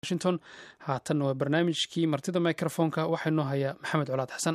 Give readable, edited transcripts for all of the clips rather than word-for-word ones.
washington haatan waa barnaamijkii martida mikrofoonka waxaa inoo haya maxamed colaad xasan.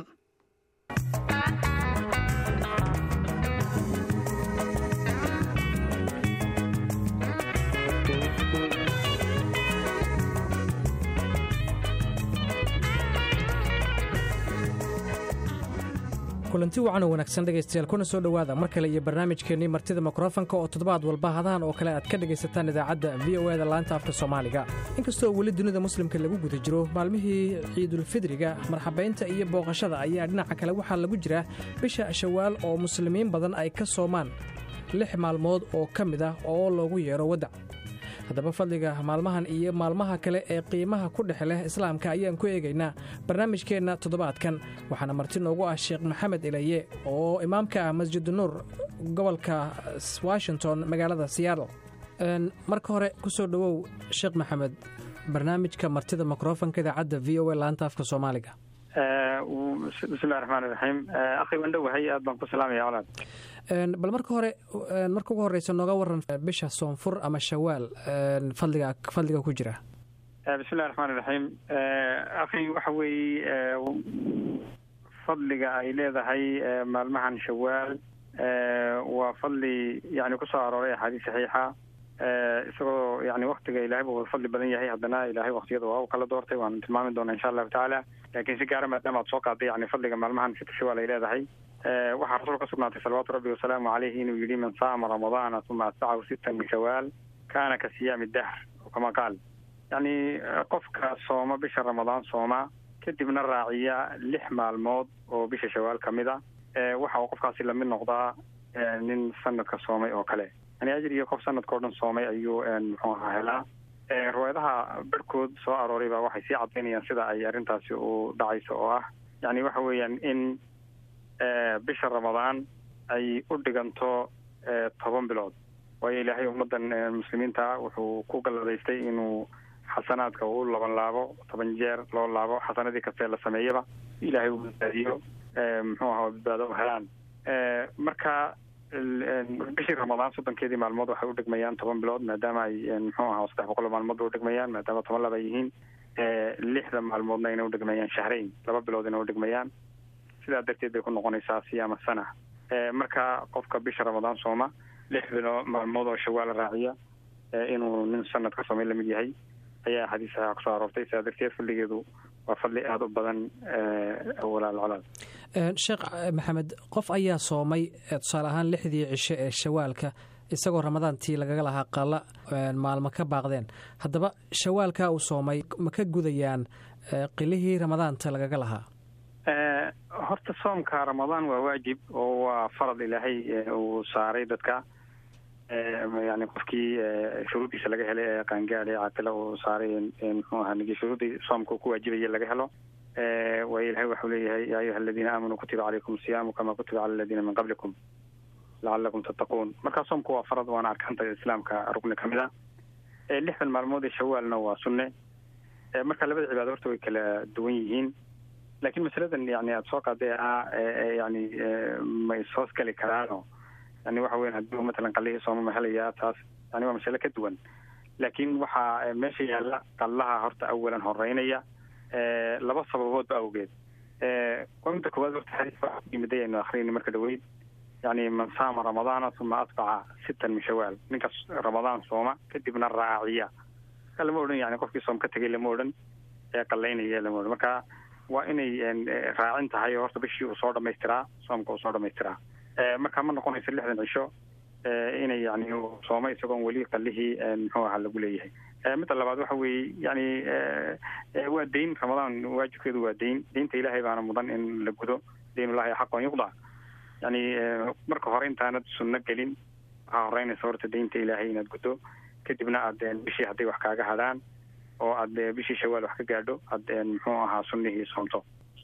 kulanti wacan oo wanaagsan dhegaystayaal kuna soo dhowaada mar kale iyo barnaamijkeennii martida mikrofonka oo toddobaad walba hadahan oo kale aad ka dhegaysataan idaacadda v o e da laanta afka soomaaliga. inkastoo weli dunida muslimka lagu guda jiro maalmihii ciidulfidriga marxabaynta iyo booqashada ayaa dhinaca kale waxaa lagu jiraa bisha shawaal oo muslimiin badan ay ka soomaan 6 maalmood oo ka mid ah oo loogu yeero wadac. haddaba fadliga maalmahan iyo maalmaha kale ee qiimaha ku dhex leh islaamka ayaan ku eegaynaa barnaamijkeenna toddobaadkan waxaana marti noogu ah sheekh maxamed ilaye oo imaamka ah masjidunuur gobolka washington magaalada Seattle. marka hore ku soo dhowow sheekh maxamed barnaamijka martida mikrofonka idaacadda v o e laanta afka soomaaliga. bismillahi raxmaani raxiim akhi wandhowahay aad baan ku salaamaya walaal. bal marka ugu horeysa nooga waran bisha soonfur ama shawaal fadliga ku jira. bismillahi raxmaani raxiim akhi waxa weeye fadliga ay leedahay maalmahan shawaal waa fadli yani kusoo arooray axaadiis saxiixa isagoo yani waktiga ilaahay buu fadli badan yahay haddana ilaahay waktiyada waa u kala doortay waan tilmaami doonaa insha allahu tacaala laakiin si gaara maadaama aad soo qaaday yani fadliga maalmahan sita shawaal ay leedahay waxaa rasuul ka sugnaatay salawaatu rabbi wasalaamu caleyhi inuu yidhi man saama ramadaana uma atbacahu 6 min shawaal kaana ka siyaami dahr kama qaal yani qofka sooma bisha ramadaan sooma kadibna raaciya 6 maalmood oo bisha shawaal kamid a waxa uu qofkaasi lamid noqdaa nin sanadka soomay oo kale yani ajir iyo qof sanadkao dhan soomay ayuu muxuu ahaa helaa. riwaayadaha barhkood soo arooray baa waxay sii cadaynayaan sida ay arrintaasi u dhacayso oo ah yani waxa weeyaan in bisha ramadaan ay u dhiganto 10 bilood waayo ilaahay ummadan muslimiinta wuxuu ku galladaystay inuu xasanaadka u labanlaabo 10 jeer loo laabo xasanadii kastee la sameeyaba ilaahay uu badbaadiyo muxuu ahaa badbaado helaan. marka bishii ramadaan 30 maalmood waxay u dhigmayaan 10 bilood maadaama ay muxuu ahaa 300 maalmood u dhigmayaan maadaama 10 laba yihiin 6 maalmoodna inay u dhigmayaan shahrayn 2 bilood inay u dhigmayaan sidaa darteed bay ku noqonaysaa siyaama sana. marka qofka bisha ramadaan sooma 6 maalmood oo shawaal raaciya inuu nin sanadka soomay lamid yahay ayaa xadiis saxiixa kusoo aroortay sidaa darteed fadligeedu waa fadli aada u badan walaal colaad. sheekh maxamed qof ayaa soomay tusaale ahaan 6dii cisho ee shawaalka isagoo ramadaantii lagaga lahaa qala maalmo ka baaqdeen haddaba shawaalka uu soomay ma ka gudayaan qilihii ramadaanta lagaga lahaa? horta soomka ramadaan waa waajib oo waa farad ilaahay uu saaray dadka yani qofkii shuruuddiisa laga helay ee qaangaadh ee caaqila uu saaray muxuu ahaa nigi shuruuddii soomka uu ku waajibaya laga helo waayo ilahay waxau leeyahay yaa ayuha aladiina aamanuu kutiba calaykum siyaamu kama kutiba cala aladiina min qablikum lacalakum tattaquun. markaa soomku waa farad waana arkaanta islaamka rugni ka mid a 6 maalmood ee shawaalna waa sunne. marka labada cibaado horta way kala duwan yihiin laakiin masaladan yani aada soo qaaday yani ma ishoos gali karaano yani waxa weyan haddii matalan qalihii sooma ma helayaa taas yani waa masale ka duwan laakiin waxaa meesha yaalla qallaha horta awalan horeynaya 2 sababoodba awgeed. qomta koowaad horta xadiis baa yimiday aynu akhriyayna marka dhaweyd yani man saama ramadaana uma atbaca 6 min shawaal ninkaas ramadaan sooma kadibna raaciya lama odhan yani qofkii soom ka tegay lama odhan qallaynaya lama odhan. marka waa inay raacin tahay oo horta bishii uu soo dhamaystiraa soomka uu soo dhamaystiraa marka ma noqonayso 6 cisho inay yani sooma isagoon weli qalihii muxuu ahaa lagu leeyahay. midda labaad waxa weeye yani waa dayn ramadaan waajibkeedu waa daynta ilaahay baana mudan in la gudo daynullahi xaqan yuqda yani marka hore intaanad sunno gelin waxaa horeynaysa horta daynta ilaahay inaad gudo kadibna aad bishii hadday wax kaaga hadhaan oo aad bishii shawaal wax ka gaadho aad muxuu ahaa sunnihii soomto.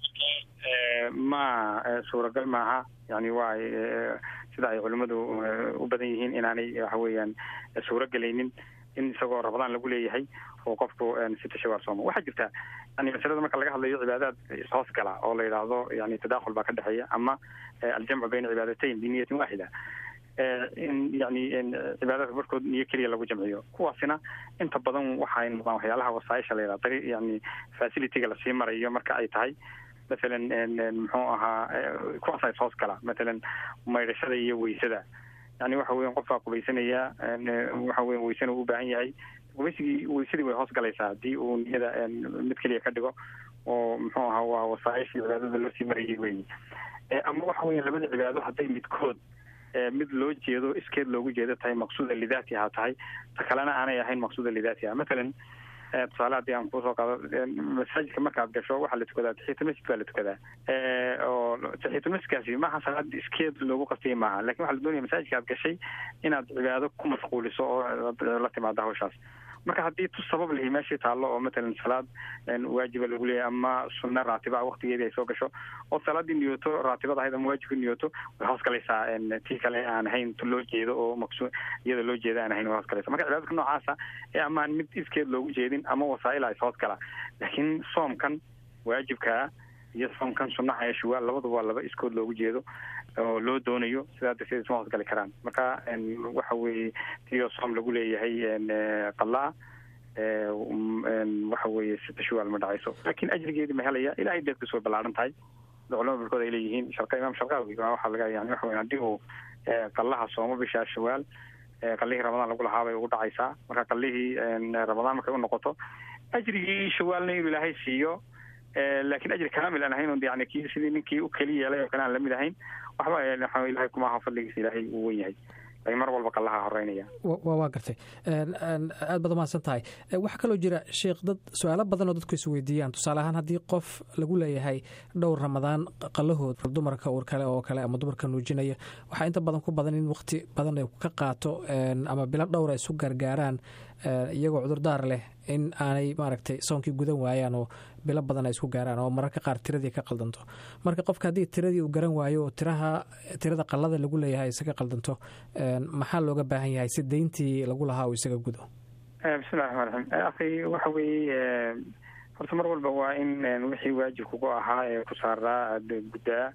ma suuragal maaha yani waa sida ay culimmadu u badan yihiin inaanay waxa weeyaan suuragelaynin in isagoo ramadaan lagu leeyahay oo qofku 6 shawaal sooma. waxaa jirta yani masalada marka laga hadlayo cibaadaad ishoos gala oo la yidhaahdo yani tadakhul baa ka dhexeeya ama aljamcu bayna cibaadatayn biniyatin waaxida in yani cibaadada barkood niyo keliya lagu jamciyo. kuwaasina inta badan waxay noqdaan waxyaalaha wasaaisha la yidhaha yani facilityga lasii marayo marka ay tahay maalan muxuu ahaa kuwaas ay hoos gala maalan maydhashada iyo weysada. yani waxa weyan qofbaa qubaysanaya waxa weyan weysana u baahan yahay, weysadii way hoos galaysaa haddii uu niyada mid keliya ka dhigo oo muxuu ahaa waa wasaaishii cibaadada loo sii marayay weyi. ama waxa weya labada cibaado hadday midkood mid loo jeedo iskeed loogu jeedo tahay maqsuuda lidaatiha tahay, ta kalena aanay ahayn maqsuuda lidaatiha. maalan tusaale haddii aan kusoo qaado masaajidka markaad gasho waxaa la tukadaa taxiyatulmasjid baa la tukadaa oo taxiyatulmasjidkaasi maaha salaad iskeed loogu qastiyay maaha, lakin waxaa la doonaya masaajidka aad gashay inaad cibaado ku mashquuliso oo la timaado hawshaas. marka haddii tu sabab lihi meeshii taallo oo matalan salaad waajiba lagu leeyahay ama sunna raatiba waqtigeedii ay soo gasho oo salaadii niyooto raatibada ahayd ama waajibka niyooto way hoos galaysaa tii kale aan ahayn tu loo jeedo oo maqsuud iyada loo jeeda aan ahayn way hoos galaysaa. marka cibaadadka noocaasa ama mid iskeed loogu jeedin ama wasaa'il ay hoos gala. laakiin soomkan waajibkaa iyo soomkan sunnaha ee shuwaal labaduba waa laba iskood loogu jeedo oo loo doonayo, sidaa darteed isma hoos gali karaan. marka waxa weeye tiyo soom lagu leeyahay qalaa waxa weeye sida shuwaal ma dhacayso, laakiin ajrigeedii ma helaya ilaa ay deedkiisu way ballaaran tahay. culamada barkood ay leeyihiin imaam sharqaawi waxaa laga yani waxa weya haddii uu qallaha soomo bishaa shawaal qallihii ramadaan lagu lahaa bay ugu dhacaysaa. marka qallihii ramadaan markay u noqoto ajrigii shawaalna inuu ilaahay siiyo, laakiin ajri kaamil aan ahayn on yani kii sidii ninkii u keli yeelay oo kale aan lamid ahayn waxba ilahay kumaaha fadligiisa ilaahay uu wen yahay, laakiin mar walba qallaha horeynaya. waa gartay, aad baad umahadsan tahay. waxaa kaloo jira sheekh dad su-aalo badan oo dadku isweydiiyaan. tusaale ahaan haddii qof lagu leeyahay dhowr ramadaan qallahood dumarka uur kale oo kale ama dumarka nuujinaya, waxaa inta badan ku badan in waqti badan ay ka qaato ama bilo dhowra isu gargaaraan iyagoo cudurdaar leh in aanay maaragtay soonkii gudan waayaan oo bilo badan ay isku gaaraan oo mararka qaar tiradii ka qaldanto. marka qofka haddii tiradii uu garan waayo oo tirada qallada lagu leeyahay isaga qaldanto, maxaa looga baahan yahay si dayntii lagu lahaa uu isaga gudo? bismillahi raxmaan raxiim. akhi waxa weeye horta mar walba waa in wixii waajib kugu ahaa ee ku saaraa aada guddaa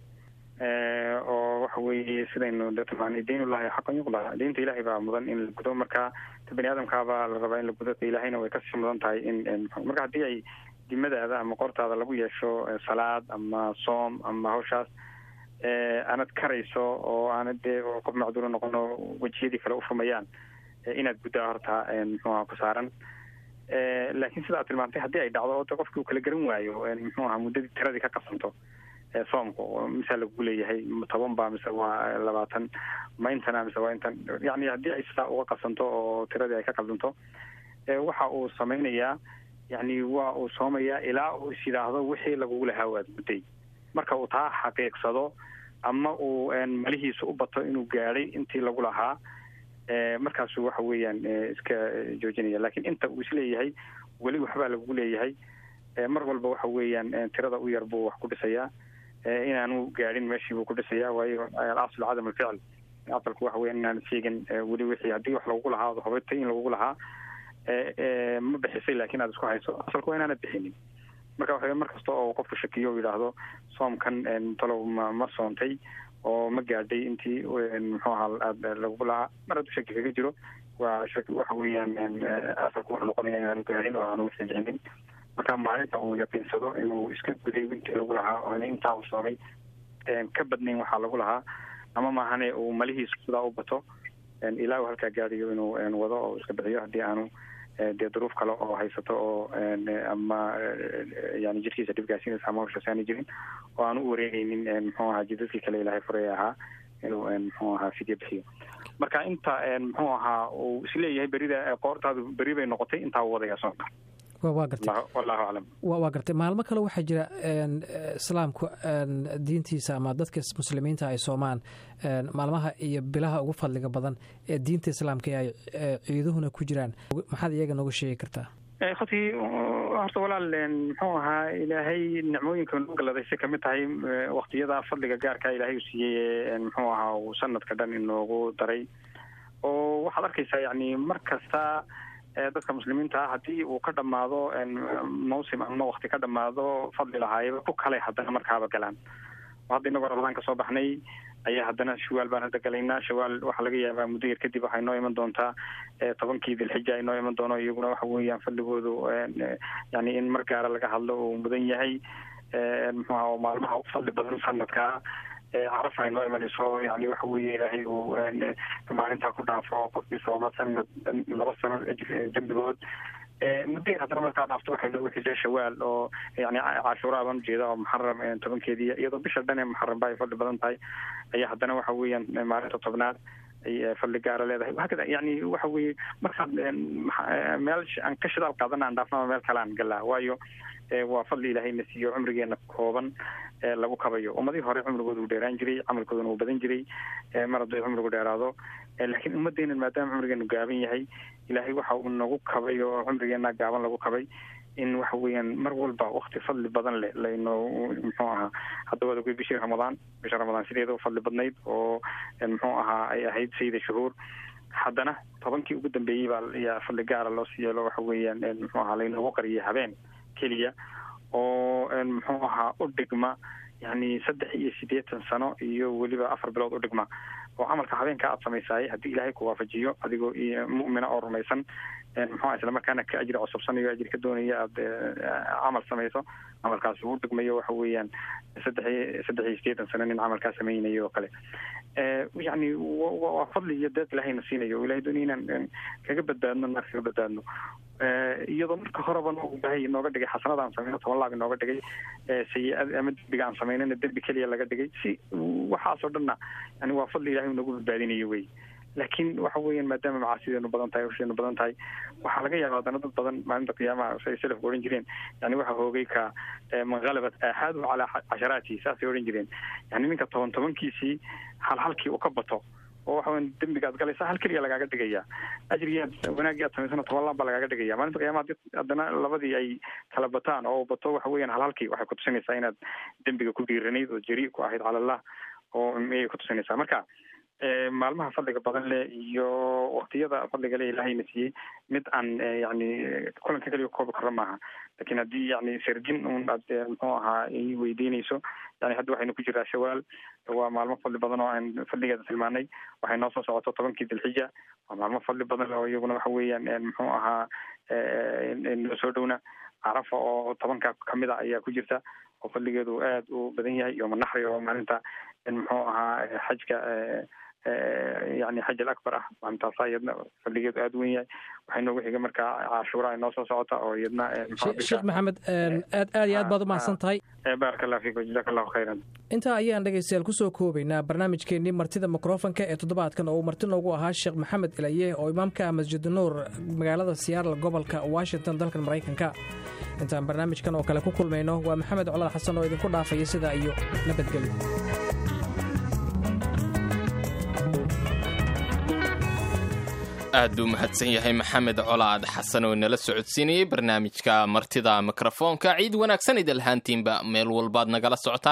oo waxa weeye sidaynu tilmaanay daynullahi xaqan yuqdaa, daynta ilaahay baa mudan in la gudo. marka bani aadamkaabaa la rabaa in la gudo, ilaahayna way kasii mudan tahay in marka haddii ay dimadaada ama qortaada lagu yeesho salaad ama soom ama hawshaas aanad karayso oo aanad dee qof macduuro noqono wejiyadii kale ufumayaan inaad guddaa horta muxuuaha ku saaran. laakiin sida aad tilmaantay haddii ay dhacdo oo de qofkii uu kala garan waayo muxuu aha muddadii tiradii ka qabsanto soomka mise lagu leeyahay 10 baa mise waa 20 ma intana mise waa intan, yani haddii ay sidaa uga qabsanto oo tiradii ay ka qaldanto waxa uu samaynayaa yani waa uu soomayaa ilaa uu is yidhaahdo wixii lagugu lahaa waad gudday. marka uu taa xaqiiqsado ama uu malihiisa u bato inuu gaadhay intii lagu lahaa markaasu waxa weeyaan iska joojinaya. laakiin inta uu isleeyahay weli waxbaa lagugu leeyahay mar walba waxa weeyaan tirada u yar buu wax ku dhisayaa, inaanu gaadhin meeshii buu ku dhisayaa. waayo alaslu cadam alficl, asalku waxa weya inaan sheegin weli wixii haddii wax lagugu lahaa ad hobatay in lagugu lahaa ma bixisay laakiin aad isku hayso, asalku waa inaanad bixinin. marka waxa mar kasta oo qofku shakiyo yidhaahdo soomkan talow ma soontay oo ma gaadhay intii muxuu ahaa aada lagugu lahaa, mar hadduu shaki kaga jiro waa shaki waxa weeyaan asalku wuxuu noqonaya inaanu gaadhin oo aanu bixinin. marka maalinta uu yaqiinsado inuu iska guday intii lagu lahaa oo intaa uu soomay ka badnayn waxaa lagu lahaa ama maahane uu malihiisu sidaa u bato ilaa uu halkaa gaadhayo inuu wado oo iska bixiyo haddii aanu dee duruuf kale oo haysato oo ama yani jirkiisa dhibgaasiinaysa ama hawshaas aana jirin oo aanu u wareegaynin muxuu ahaa jidadkii kale ilaahay furaya ahaa inuu muxuu ahaa fidyo bixiyo. marka inta muxuu ahaa uu isleeyahay berida qoortaadu beri bay noqotay intaa u wadaya soonka. wallahu aclam. waa gartay. maalmo kale waxaa jira islaamku diintiisa ama dadka muslimiinta ay soomaan maalmaha iyo bilaha ugu fadliga badan ee diinta islaamka ay ciiduhuna ku jiraan, maxaad iyaga nooga sheegi kartaa? khati horta walaal muxuu ahaa ilaahay nicmooyinka noo galadayse kamid tahay waqtiyada fadliga gaarka ilaahay uu siiyey muxuu ahaa uu sanadka dhan inoogu daray oo waxaad arkaysaa yani mar kasta dadka muslimiinta ah haddii uu ka dhammaado mawsim ama wakti ka dhammaado fadli lahaayaba ku kale haddana markaaba galaan. hadda inagoo ramadaan ka soo baxnay ayaa haddana shawaal baan hadda galaynaa. shawaal waxaa laga yaabaa muddo yar kadib waxay noo iman doontaa 10kii dilxija ay noo iman doono. iyaguna waxa weeyaan fadligoodu yani in mar gaara laga hadlo uu mudan yahay. muxuu maalmaha u fadli badan sanadkaa caraf ay noo imanayso. yani waxa weeye ilaahay uu maalintaa ku dhaafo qofkii sooma sanad 2 sano dembigood. muddo yar haddana markaa dhaafto waxay noogu xijay shawaal oo yani cashuuraa baan ujeeda oo muxaram 10keedii iyadoo bisha dhan ee muxaram ba ay fadli badan tahay ayaa haddana waxa weeyaan maalinta 10aad ay fadli gaara leedahay. hakada yani waxa weeye markaad meel aan ka shidaal qaadana aan dhaafnama meel kale aan galaa, waayo waa fadli ilaahayna siiyo cumrigeena kooban lagu kabayo. ummadii hore cumrigooda uu dheeraan jiray, camalkoodana uu badan jiray mar hadduu cumrigu dheeraado. laakiin ummadeenan maadaama cumrigeenu gaaban yahay, ilaahay waxa uu nagu kabay oo cumrigeena gaaban lagu kabay in waxa weeyaan mar walba wakti fadli badan leh laynoo muxuu ahaa. hadda waad ogey bisha ramadaan sideeda u fadli badnayd oo muxuu ahaa ay ahayd sayida shuhuur. haddana 10kii ugu dambeeyey baa yaa fadli gaara loo siiyeelo waxa weeyaan muxuu ahaa laynoogu qariyay habeen keliya oo muxuu ahaa u dhigma yani 83 sano iyo weliba 4 bilood u dhigma oo camalka habeenka aad samaysaay haddii ilaahay ku waafajiyo adigoo mu'mina oo rumaysan muxuu isla markaana ka ajri cusubsanayo ajri ka doonaya aad camal samayso. camalkaas uu dhigmayo waxa weeyaan 83 sano nin camalkaa samaynayo oo kale. yani waa fadli iyo deeq ilaahayna siinayo. ilaahay doonayaan kaga badbaadno naar kaga badbaadno. iyadoo marka horeba nooga dhigay xasanada aan samayno 10 laab nooga dhigay sayi'ad ama dembiga aan samaynana dembi keliya laga dhigay. si waxaasoo dhanna yani waa fadli ilaahay nagu badbaadinayo wey. laakiin waxa weeyaan maadaama macaasideenu badan tahay, usheenu badan tahay, waxaa laga yaabaa haddana dad badan maalinta qiyaamaha say salafku odhan jireen yani waxa hoogay ka man ghalabat aaxaadu calaa casharaatihi, saasay odhan jireen. yani ninka 10kiisii halkii uu ka bato oo waxa weyan dembiga aad galaysa hal keliya lagaaga dhigaya, ajrigaad wanaagii aad samaysana 10 laab baa lagaaga dhigaya. maalinta qiyaamaha haddana labadii ay kala bataan oo bato waxa weeyaan halkii waxay kutusinaysaa inaad dembiga ku dhiiranayd oo jari ku ahayd cala allah oo miyay kutusinaysaa. marka maalmaha fadliga badan leh iyo waqtiyada fadliga leh ilaahayna siiyey mid aan yani kulanka keliya koobi karo maaha. laakiin haddii yani sirjin un aad muxuu ahaa ay weydiinayso, yani hadda waxaynu ku jiraa shawaal, waa maalmo fadli badan oo aan fadligeeda tilmaanay. waxay noo soo socoto 10kii dilxija, waa maalmo fadli badan oo iyaguna waxa weeyaan muxuu ahaa noo soo dhowna. carafa oo 10ka kamida ayaa ku jirta oo fadligeedu aad u badan yahay. yooma naxri oo maalinta muxuu ahaa xajka yani xaj al-akbar ah, maalintaas iyadna fadligeedu aad u weyn yahay. waxay noogu xiga markaa cashuura ay noo soo socota oo iyadna sheekh maxamed aad iyo aad baad u mahadsan tahay. baaraka allah fiikum, jazaaka allahu khayran. intaa ayaan dhegaystayaal kusoo koobaynaa barnaamijkeennii martida mikrofonka ee toddobaadkan oo uu marti noogu ahaa sheekh maxamed ilaye oo imaamka masjid nuur magaalada Seattle gobolka Washington dalkan Maraykanka. intaan barnaamijkan oo kale ku kulmayno waa maxamed colaad xasan oo idinku dhaafaya sidaa iyo nabadgelyo. aad buu mahadsan yahay maxamed colaad xasan oo nala socodsiinayay barnaamijka martida mikrofoonka. ciid wanaagsan idil ahaantiinba meel walbaad nagala socotaan.